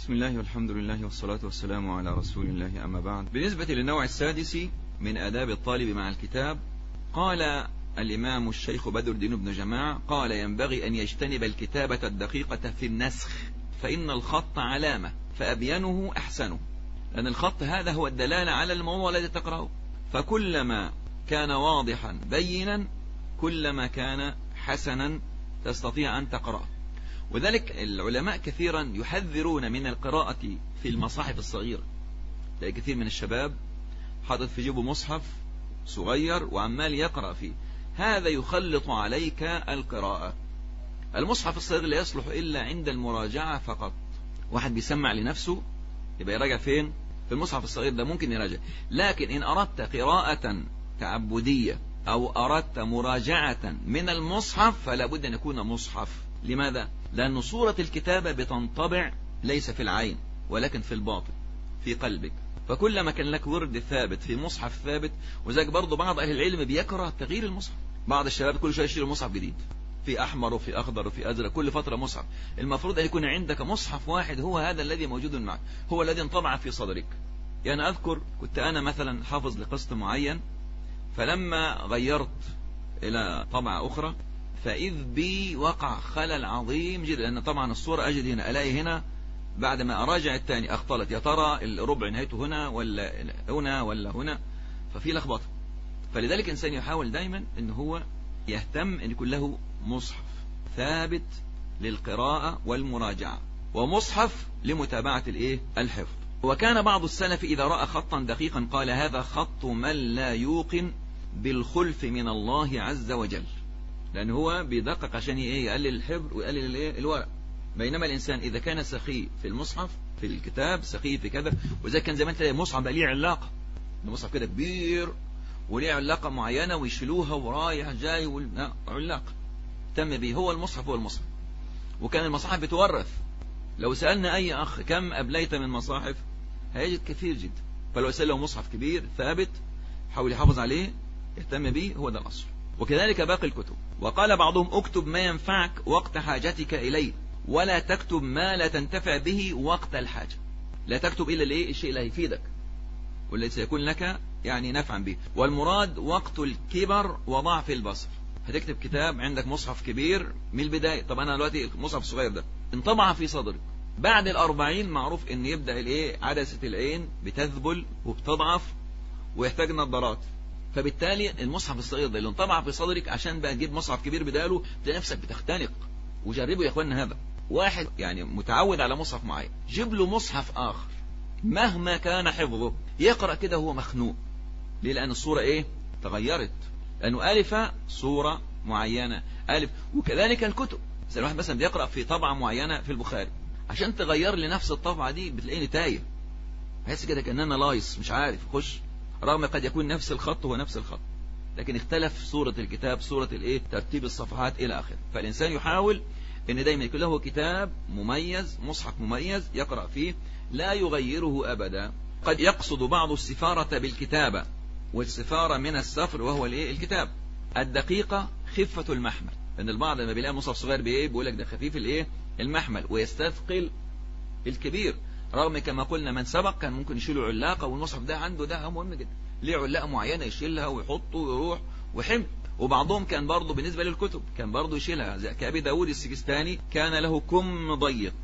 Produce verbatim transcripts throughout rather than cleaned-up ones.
بسم الله والحمد لله والصلاة والسلام على رسول الله، أما بعد. بالنسبة للنوع السادس من آداب الطالب مع الكتاب، قال الإمام الشيخ بدر الدين بن جماعة قال: ينبغي أن يجتنب الكتابة الدقيقة في النسخ، فإن الخط علامة فأبينه أحسنه، لأن الخط هذا هو الدلالة على الموضوع الذي تقرأه، فكلما كان واضحا بينا كلما كان حسنا تستطيع أن تقرأه. وذلك العلماء كثيرا يحذرون من القراءة في المصاحف الصغيرة. تلاقي كثير من الشباب حاطط في جيبه مصحف صغير وعمال يقرأ فيه، هذا يخلط عليك القراءة. المصحف الصغير لا يصلح إلا عند المراجعة فقط. واحد بيسمع لنفسه يبقى يراجع فين؟ في المصحف الصغير ده ممكن يراجع، لكن إن أردت قراءة تعبدية أو أردت مراجعة من المصحف فلا بد أن يكون مصحف. لماذا؟ لأن صورة الكتابة بتنطبع ليس في العين ولكن في الباطن، في قلبك. فكلما كان لك ورد ثابت في مصحف ثابت. وذلك برضو بعض أهل العلم بيكره تغيير المصحف. بعض الشباب كل شوية يشتري مصحف جديد، في أحمر وفي أخضر وفي أزرق، كل فترة مصحف. المفروض أن يكون عندك مصحف واحد هو هذا الذي موجود معك، هو الذي انطبع في صدرك. يعني أذكر كنت أنا مثلا حافظ لقسط معين، فلما غيرت إلى طبعة أخرى فإذ بي وقع خلل عظيم جدا، لأن طبعا الصورة أجد هنا ألاقي هنا بعد ما أراجع الثاني أختلط، يا ترى الربع نهايته هنا ولا هنا ولا هنا، ففي لخبطة. فلذلك الإنسان يحاول دايما أن هو يهتم أن يكون له مصحف ثابت للقراءة والمراجعة، ومصحف لمتابعة الإيه؟ الحفظ. وكان بعض السلف إذا رأى خطا دقيقا قال: هذا خط من لا يوقن بالخلف من الله عز وجل، لأن هو بيدقق عشان إيه؟ يقلل الحبر ويقلل الإيه؟ الورق. بينما الإنسان إذا كان سخي في المصحف في الكتاب، سخي في كذا، وإذا كان زمان تلاقي المصحف بقى ليه علاقة، المصحف كده كبير وليه علاقة معينة ويشيلوها ورايح جاي وال... علاقة تم به. هو المصحف هو المصحف. وكان المصاحف بتورث. لو سألنا أي أخ كم أبليت من مصاحف هيجد كثير جدا. فلو سأل له مصحف كبير ثابت حاول يحافظ عليه يهتم به، هو ده الأصل. وكذلك باقي الكتب. وقال بعضهم: اكتب ما ينفعك وقت حاجتك إليه، ولا تكتب ما لا تنتفع به وقت الحاجة. لا تكتب إلا الإيه؟ الشيء اللي هيفيدك والذي سيكون لك يعني نفعا به. والمراد وقت الكبر وضعف البصر. هتكتب كتاب عندك مصحف كبير من البداية. طب أنا دلوقتي المصحف الصغير ده انطبع في صدرك، بعد الأربعين معروف إن يبدأ الإيه؟ عدسة العين بتذبل وبتضعف ويحتاج نظارات. فبالتالي المصحف الصغير ده اللي انطبع في صدرك عشان بقى تجيب مصحف كبير بداله تلاقي نفسك بتختنق. وجربوا يا اخوانا هذا. واحد يعني متعود على مصحف معين، جيب له مصحف آخر مهما كان حفظه يقرأ كده هو مخنوق. ليه؟ لأن الصورة إيه؟ تغيرت، لأنه ألف صورة معينة ألف. وكذلك الكتب. مثلا واحد مثلا بيقرأ في طبعة معينة في البخاري، عشان تغير لي نفس الطبعة دي بتلاقيني تايه، بحس كده كأننا لايص مش عارف خش، رغم قد يكون نفس الخط هو نفس الخط لكن اختلف صورة الكتاب، صورة الايه؟ ترتيب الصفحات إلى آخره. فالإنسان يحاول ان دايما يكون له كتاب مميز، مصحف مميز يقرأ فيه لا يغيره أبدا. قد يقصد بعض السفارة بالكتابة، والسفارة من السفر وهو الايه؟ الكتاب. الدقيقة خفة المحمل، لأن البعض لما بيلاقي مصحف صغير بايه بيقول لك ده خفيف الايه؟ المحمل، ويستثقل الكبير، رغم كما قلنا من سبق كان ممكن يشيلوا علاقة، والمصحف ده عنده ده مهم جدا، ليه علاقة معينة يشيلها ويحطه ويروح وحمل. وبعضهم كان برضه بالنسبة للكتب كان برضه يشيلها، زي كأبي داود السجستاني كان له كم ضيق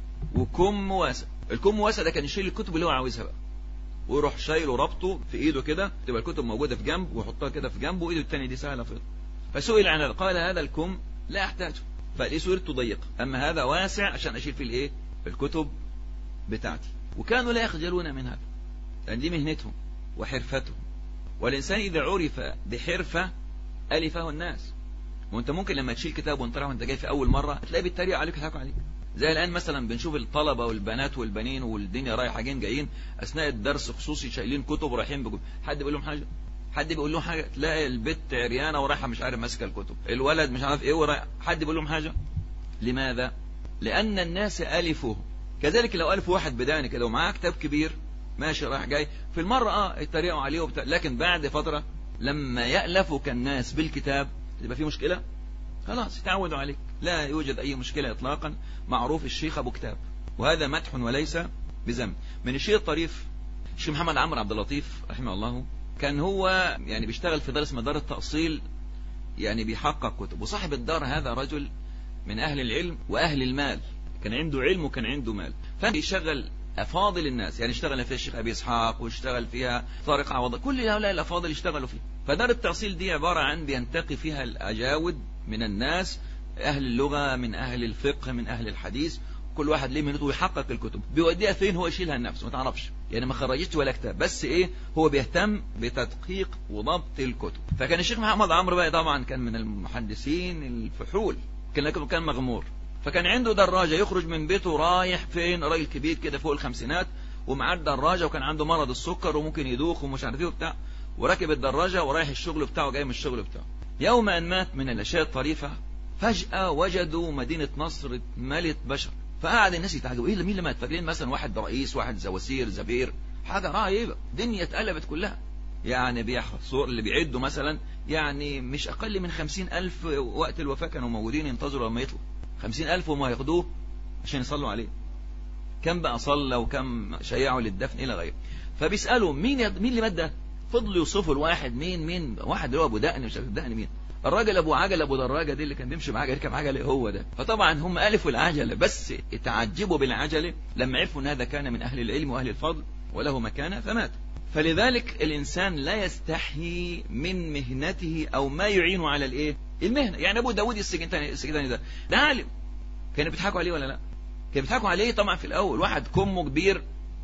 وكم واسع. الكم واسع ده كان يشيل الكتب اللي هو عاوزها بقى ويروح شايله ربطه في ايده كده، تبقى الكتب موجودة في جنب ويحطها كده في جنبه، وايده الثانيه دي سهلة فيض. فسئل عن هذا قال: هذا الكم لا احتاجه، فليه صورته ضيقة، اما هذا واسع عشان اشيل فيه الايه؟ في الكتب بتاعتي. وكانوا لا يخجلون من هذا، لأن دي مهنتهم وحرفتهم. والإنسان إذا عرف بحرفة ألفه الناس. وانت ممكن لما تشيل كتاب وانت راح وانت جاي في أول مرة تلاقي بيتريق عليك ويضحكوا عليك. زي الآن مثلا بنشوف الطلبة والبنات والبنين والدنيا رايحة جايين جايين أثناء الدرس خصوصي شايلين كتب ورايحين بجب. حد بيقول لهم حاجة؟ حد بيقول لهم حاجة؟ تلاقي البت عريانة ورايحة مش عارف ماسكة الكتب، الولد مش عارف ايه ورايح. حد بيقول لهم حاجة؟ لماذا؟ لأن الناس ألفوه. كذلك لو ألف واحد بداني كده ومعاه كتاب كبير ماشي رايح جاي في المرة اه يتريقوا عليه وبتاع، لكن بعد فترة لما يألفوا كالناس بالكتاب يبقى في مشكلة، خلاص يتعودوا عليك، لا يوجد أي مشكلة إطلاقا. معروف الشيخ أبو كتاب، وهذا مدح وليس بذم. من الشيء الطريف الشيخ محمد عمرو عبد اللطيف رحمه الله، كان هو يعني بيشتغل في دار اسمها دار التأصيل، يعني بيحقق كتب، وصاحب الدار هذا رجل من أهل العلم وأهل المال، كان عنده علم وكان عنده مال، فبيشغل أفاضل الناس، يعني اشتغل فيها الشيخ أبي إسحاق واشتغل فيها طارق عوض، كل هؤلاء الأفاضل اشتغلوا فيها. فدار التأصيل دي عبارة عن بينتقي فيها الأجاود من الناس، أهل اللغة من أهل الفقه من أهل الحديث، كل واحد ليه منته ويحقق الكتب، بيوديها فين هو يشيلها لنفسه ما تعرفش، يعني ما خرجتش ولا كتاب، بس ايه هو بيهتم بتدقيق وضبط الكتب. فكان الشيخ محمد عمرو بقى طبعا كان من المحدثين الفحول، كان كان مغمور، فكان عنده دراجة يخرج من بيته رايح فين، راجل كبير كده فوق الخمسينات ومعاه الدراجة، وكان عنده مرض السكر وممكن يدوخ ومش عارف ايه وبتاع، وراكب الدراجة ورايح الشغل بتاعه جاي من الشغل بتاعه. يوم أن مات من الأشياء الطريفة، فجأة وجدوا مدينة نصر ملت بشر، فقعد الناس يتعجبوا ايه مين اللي مات، فاكرين مثلا واحد رئيس واحد زواسير زبير، حاجة رهيبة، دنيا اتقلبت كلها. يعني بيحصور اللي بيعدوا مثلا يعني مش أقل من خمسين ألف وقت الوفاة كانوا موجودين ينتظروا لما يطلعوا، خمسين ألف وما ياخدوه عشان يصلوا عليه، كم بقى صلى وكم شيعوا للدفن إلى غيره. فبيسألوا مين يد... مين اللي مات ده، فضلوا يوصفوا الواحد مين مين واحد اللي هو أبو دقن مش عارف دقن مين، الراجل ابو عجله ابو دراجه دي اللي كان بيمشي بعجله يركب عجله هو ده. فطبعا هم الفوا العجله، بس اتعجبوا بالعجله لما عرفوا ان هذا كان من اهل العلم واهل الفضل وله مكانه فمات. فلذلك الانسان لا يستحي من مهنته او ما يعين على الايه المهنه. يعني ابو داود السجنتاني السجنتاني ده ده عالم، كانوا بيضحكوا عليه ولا لا؟ كانوا بيضحكوا عليه طبعا في الاول، واحد كمه كبير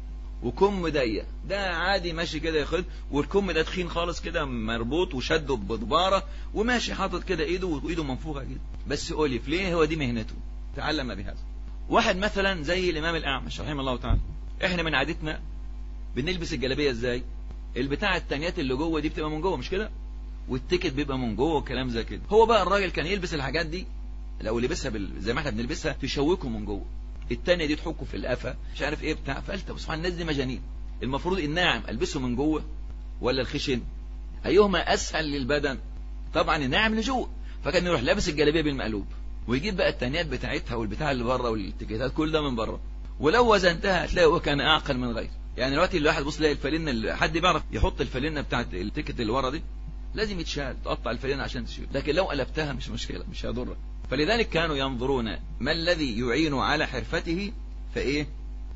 وكم ضيق، ده عادي ماشي كده ياخد، والكم ده تخين خالص كده مربوط وشده بضباره وماشي حاطط كده ايده وايده منفوخه كده، بس أوليف ليه؟ هو دي مهنته، تعلم بهذا. واحد مثلا زي الامام الاعمش رحمه الله تعالى، احنا من عادتنا بنلبس الجلابيه ازاي؟ البتاع التانيات اللي جوه دي بتبقى من جوه مش كده، والتيكت بيبقى من جوه وكلام زي كده. هو بقى الراجل كان يلبس الحاجات دي، لو لبسها بال... زي ما احنا بنلبسها تشوكه من جوه، التانية دي تحكه في القفا مش عارف ايه بتاع، فقلت سبحان الناس دي مجانين. المفروض الناعم البسه من جوه ولا الخشن؟ ايهما اسهل للبدن؟ طبعا الناعم لجوه، فكان يروح لابس الجلابيه بالمقلوب ويجيب بقى التانيات بتاعتها والبتاع اللي بره والتيكيتات كل ده من بره، ولو وزنتها هتلاقي هو كان اعقل من غيره. يعني دلوقتي الواحد بص يلاقي الفلينه، حد بيعرف يحط الفلينه بتاعت التيكت اللي ورا دي لازم يتشال، تقطع الفلينه عشان تشيل، لكن لو قلبتها مش مشكله مش هيضرك. فلذلك كانوا ينظرون ما الذي يعين على حرفته فايه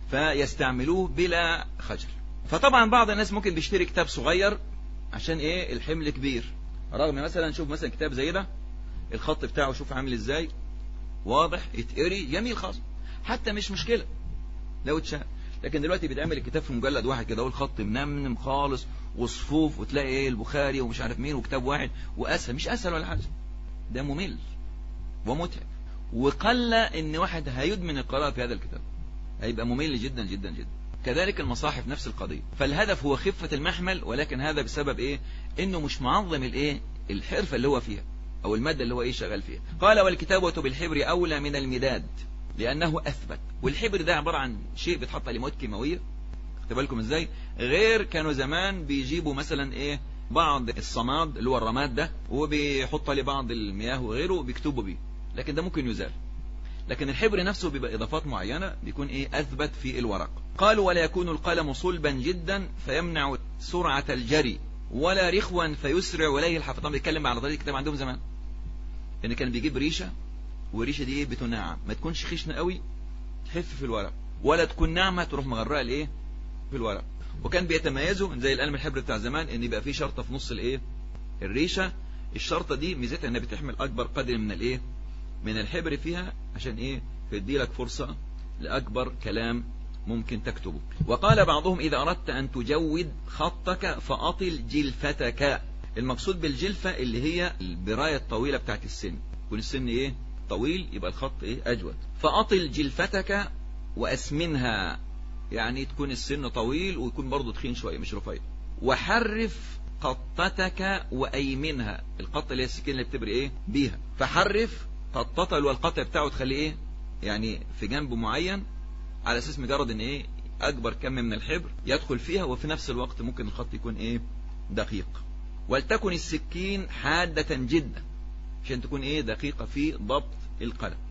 فيستعملوه بلا خجل. فطبعا بعض الناس ممكن بيشتري كتاب صغير عشان ايه الحمل كبير، رغم مثلا شوف مثلا كتاب زي ده الخط بتاعه شوف عامل ازاي واضح يتقري جميل خالص، حتى مش مشكله لو اتشال. لكن دلوقتي بيتعمل الكتاب في مجلد واحد كده والخط منمنم خالص وصفوف وتلاقي ايه البخاري ومش عارف مين وكتاب واحد، واسهل مش اسهل ولا حاجه، ده ممل ومتعب، وقل ان واحد هيدمن القراءة في هذا الكتاب، هيبقى ممل جدا جدا جدا. كذلك المصاحف نفس القضية، فالهدف هو خفة المحمل، ولكن هذا بسبب ايه انه مش معظم الايه الحرفة اللي هو فيها او المادة اللي هو ايه شغال فيها. قال والكتابة بالحبر اولى من المداد لانه اثبت، والحبر ده عبارة عن شيء بيتحط عليه مواد كيماوية، خدوا بالكم ازاي، غير كانوا زمان بيجيبوا مثلا ايه بعض الصماد اللي هو الرماد ده وبيحط عليه بعض المياه وغيره وبيكتبوا بيه، لكن ده ممكن يزال. لكن الحبر نفسه بيبقى إضافات معينة بيكون إيه أثبت في الورق. قالوا ولا يكون القلم صلبا جدا فيمنع سرعة الجري، ولا رخوا فيسرع وليه الحفظ. طبعا بيتكلم على طريقة الكتاب عندهم زمان، يعني كان بيجيب ريشة والريشة دي إيه بتنعم، ما تكونش خشنة قوي تحف في الورق، ولا تكون ناعمة تروح مغرقة الإيه في الورق. وكان بيتميزوا زي القلم الحبر بتاع زمان إن يبقى فيه شرطة في نص الإيه الريشة، الشرطة دي ميزتها إنها بتحمل أكبر قدر من الإيه من الحبر فيها، عشان ايه تدي لك فرصة لأكبر كلام ممكن تكتبه. وقال بعضهم إذا أردت أن تجود خطك فأطل جلفتك. المقصود بالجلفة اللي هي البراية الطويلة بتاعت السن، يكون السن ايه طويل يبقى الخط ايه أجود. فأطل جلفتك وأسمنها، يعني تكون السن طويل ويكون برضو تخين شوية مش رفيع. وحرف قطتك وأيمنها، القطة اللي هي السكين اللي بتبري ايه بيها، فحرف قطة اللي هو القطع بتاعه تخليه ايه يعني في جنب معين، على اساس مجرد ان ايه اكبر كم من الحبر يدخل فيها، وفي نفس الوقت ممكن الخط يكون ايه دقيق. ولتكن السكين حادة جدا عشان تكون ايه دقيقة في ضبط القلم.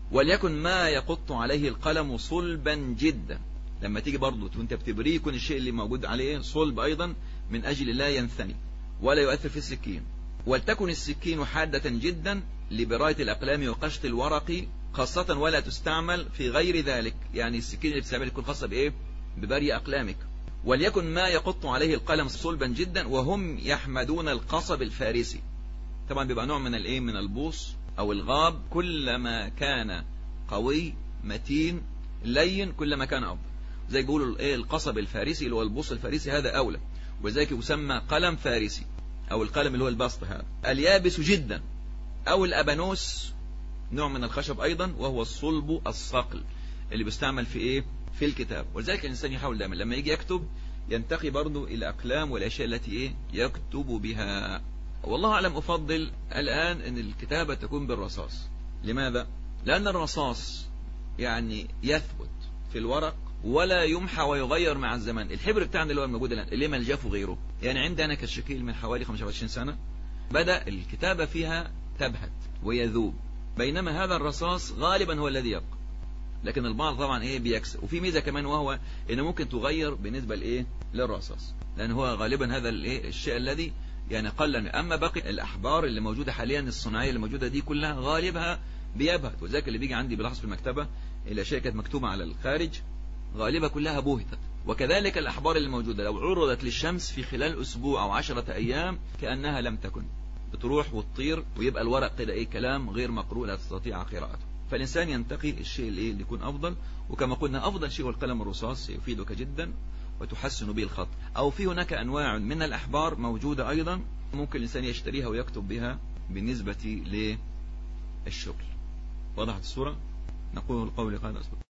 وليكن ما يقط عليه القلم صلبا جدا. لما تيجي برضه وانت بتبريه يكون الشيء اللي موجود عليه صلب أيضا من أجل لا ينثني ولا يؤثر في السكين. ولتكن السكين حادة جدا لبراية الأقلام وقشط الورق خاصة، ولا تستعمل في غير ذلك. يعني السكين اللي بتستعمل تكون خاصة بإيه؟ ببري أقلامك. وليكن ما يقط عليه القلم صلبا جدا، وهم يحمدون القصب الفارسي. طبعا بيبقى نوع من الإيه؟ من البوص أو الغاب. كلما كان قوي متين لين كلما كان أفضل. زي بيقولوا الإيه؟ القصب الفارسي اللي هو البوص الفارسي هذا أولى، وذلك يسمى قلم فارسي أو القلم اللي هو البسط هذا. اليابس جدا أو الأبانوس نوع من الخشب أيضا، وهو الصلب الصقل اللي بيستعمل في إيه؟ في الكتاب. ولذلك الإنسان يحاول دائما لما يجي يكتب ينتقي برضو الأقلام والأشياء التي إيه؟ يكتب بها. والله أعلم أفضل الآن أن الكتابة تكون بالرصاص. لماذا؟ لأن الرصاص يعني يثبت في الورق ولا يمحى ويغير مع الزمان. الحبر بتاعنا اللي هو الموجود الآن اللي ملجف وغيره، يعني عندي أنا كشكيل من حوالي خمسة وعشرين سنة بدأ الكتابة فيها تبهت ويذوب، بينما هذا الرصاص غالبا هو الذي يبقى. لكن البعض طبعا ايه بيكسر. وفي ميزة كمان وهو انه ممكن تغير بالنسبة لايه للرصاص، لان هو غالبا هذا الايه الشيء الذي يعني قل. اما باقي الاحبار اللي موجودة حاليا الصناعية اللي موجودة دي كلها غالبها بيبهت. وذلك اللي بيجي عندي بلاحظ في المكتبة الاشياء كانت مكتوبة على الخارج غالبا كلها بوهتت. وكذلك الاحبار اللي موجودة لو عرضت للشمس في خلال اسبوع او عشرة ايام كأنها لم تكن، بتروح وتطير ويبقى الورق كده ايه كلام غير مقروء لا تستطيع قراءته. فالإنسان ينتقي الشيء اللي اللي يكون أفضل. وكما قلنا أفضل شيء هو القلم الرصاص، يفيدك جدا وتحسن به الخط. أو في هناك أنواع من الأحبار موجودة أيضا ممكن الإنسان يشتريها ويكتب بها بالنسبة للشغل. وضحت الصورة؟ نقول القول قال أسبق.